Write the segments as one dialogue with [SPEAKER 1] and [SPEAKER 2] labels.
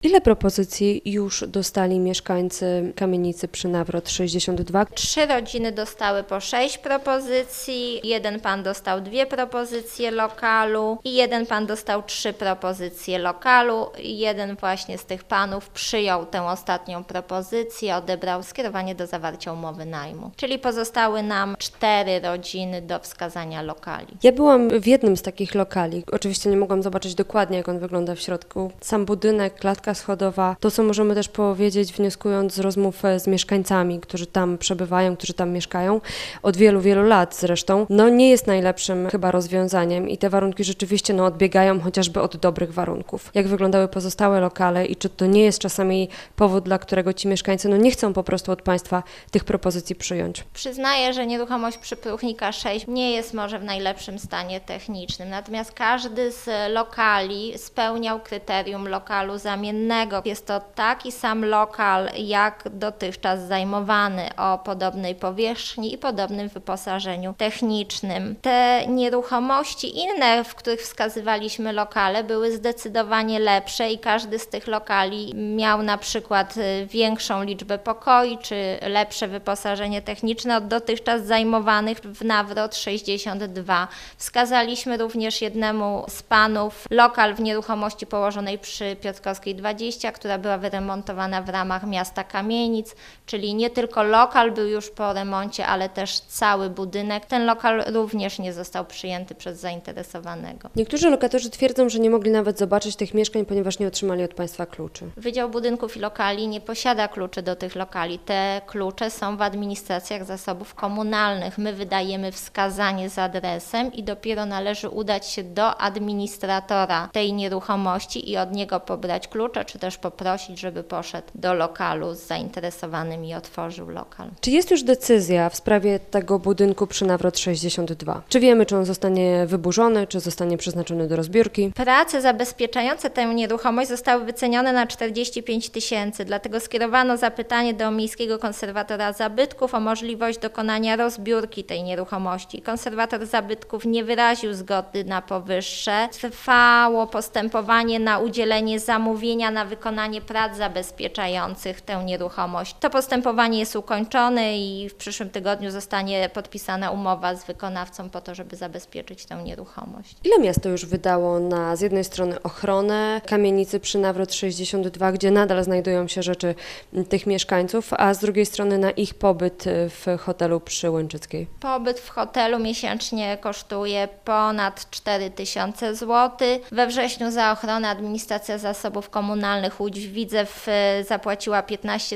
[SPEAKER 1] Ile propozycji już dostali mieszkańcy kamienicy przy Nawrot 62?
[SPEAKER 2] 3 rodziny dostały po 6 propozycji, jeden pan dostał 2 propozycje lokalu i jeden pan dostał 3 propozycje lokalu. Jeden właśnie z tych panów przyjął tę ostatnią propozycję, odebrał skierowanie do zawarcia umowy najmu. Czyli pozostały nam 4 rodziny do wskazania lokali.
[SPEAKER 1] Ja byłam w jednym z takich lokali. Oczywiście nie mogłam zobaczyć dokładnie, jak on wygląda w środku. Sam budynek, klatka schodowa, to co możemy też powiedzieć, wnioskując z rozmów z mieszkańcami, którzy tam przebywają, którzy tam mieszkają, od wielu, wielu lat zresztą, nie jest najlepszym chyba rozwiązaniem i te warunki rzeczywiście odbiegają chociażby od dobrych warunków. Jak wyglądały pozostałe lokale i czy to nie jest czasami powód, dla którego ci mieszkańcy nie chcą po prostu od państwa tych propozycji przyjąć?
[SPEAKER 2] Przyznaję, że nieruchomość przy Pruchnika 6 nie jest może w najlepszym stanie technicznym, natomiast każdy z lokali spełniał kryterium lokalu zamiennego. Jest to taki sam lokal jak dotychczas zajmowany, o podobnej powierzchni i podobnym wyposażeniu technicznym. Te nieruchomości inne, w których wskazywaliśmy lokale, były zdecydowanie lepsze i każdy z tych lokali miał na przykład większą liczbę pokoi czy lepsze wyposażenie techniczne od dotychczas zajmowanych w Nawrot 62. Wskazaliśmy również jednemu z panów lokal w nieruchomości położonej przy Piotrkowskiej 20, która była wyremontowana w ramach miasta Kamienic, czyli nie tylko lokal był już po remoncie, ale też cały budynek. Ten lokal również nie został przyjęty przez zainteresowanego.
[SPEAKER 1] Niektórzy lokatorzy twierdzą, że nie mogli nawet zobaczyć tych mieszkań, ponieważ nie otrzymali od państwa kluczy.
[SPEAKER 2] Wydział Budynków i Lokali nie posiada kluczy do tych lokali. Te klucze są w administracjach zasobów komunalnych. My wydajemy wskazanie z adresem i dopiero należy udać się do administratora tej nieruchomości i od niego pobrać klucze, czy też poprosić, żeby poszedł do lokalu z zainteresowanym i otworzył lokal.
[SPEAKER 1] Czy jest już decyzja w sprawie tego budynku przy Nawrot 62? Czy wiemy, czy on zostanie wyburzony, czy zostanie przeznaczony do rozbiórki?
[SPEAKER 2] Prace zabezpieczające tę nieruchomość zostały wycenione na 45 000, dlatego skierowano zapytanie do Miejskiego Konserwatora Zabytków o możliwość dokonania rozbiórki tej nieruchomości. Konserwator zabytków nie wyraził zgody na powyższe. Trwało postępowanie na udzielenie zamówienia na wykonanie prac zabezpieczających tę nieruchomość. To postępowanie jest ukończone i w przyszłym tygodniu zostanie podpisana umowa z wykonawcą po to, żeby zabezpieczyć tę nieruchomość.
[SPEAKER 1] Ile miasto już wydało na z jednej strony ochronę kamienicy przy Nawrot 62, gdzie nadal znajdują się rzeczy tych mieszkańców, a z drugiej strony na ich pobyt w hotelu przy Łęczyckiej?
[SPEAKER 2] Pobyt w hotelu miesięcznie kosztuje ponad 4000 zł. We wrześniu za ochronę administracja zasobów komunalnych Łódź-Widzew zapłaciła 15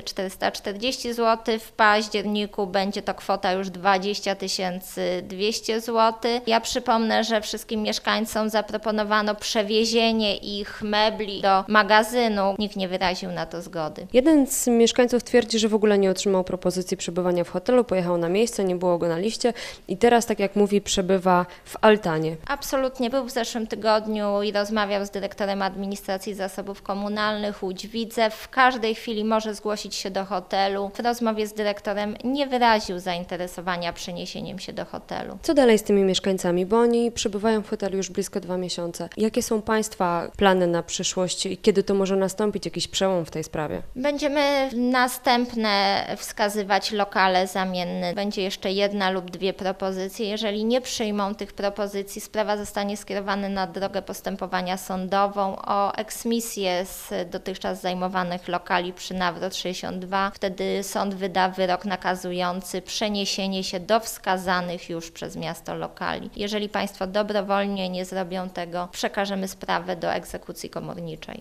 [SPEAKER 2] 440 zł. W październiku będzie to kwota już 20 200 zł. Ja przypomnę, że wszystkim mieszkańcom zaproponowano przewiezienie ich mebli do magazynu. Nikt nie wyraził na to zgody.
[SPEAKER 1] Jeden z mieszkańców twierdzi, że w ogóle nie otrzymał propozycji przebywania w hotelu, pojechał na miejsce, nie było go na liście i teraz, tak jak mówi, przebywa w altanie.
[SPEAKER 2] Absolutnie. Był w zeszłym tygodniu i rozmawiał z dyrektorem administracji zasobów komunalnych Łódź-Widzew. W każdej chwili może zgłosić się do hotelu. W rozmowie z dyrektorem nie wyraził zainteresowania przeniesieniem się do hotelu.
[SPEAKER 1] Co dalej z tymi mieszkańcami, bo oni przebywają w hotelu już blisko 2 miesiące. Jakie są Państwa plany na przyszłość i kiedy to może nastąpić jakiś przełom w tej sprawie?
[SPEAKER 2] Będziemy następne wskazywać lokale zamienne. Będzie jeszcze 1 lub 2 propozycje. Jeżeli nie przyjmą tych propozycji, sprawa zostanie skierowana na drogę postępowania sądową o eksmisję z dotychczas zajmowanych lokali przy Nawrot 62. Wtedy sąd wyda wyrok nakazujący przeniesienie się do wskazanych już przez miasto lokali. Jeżeli Państwo dobrowolnie nie zrobią tego, przekażemy sprawę do egzekucji komorniczej.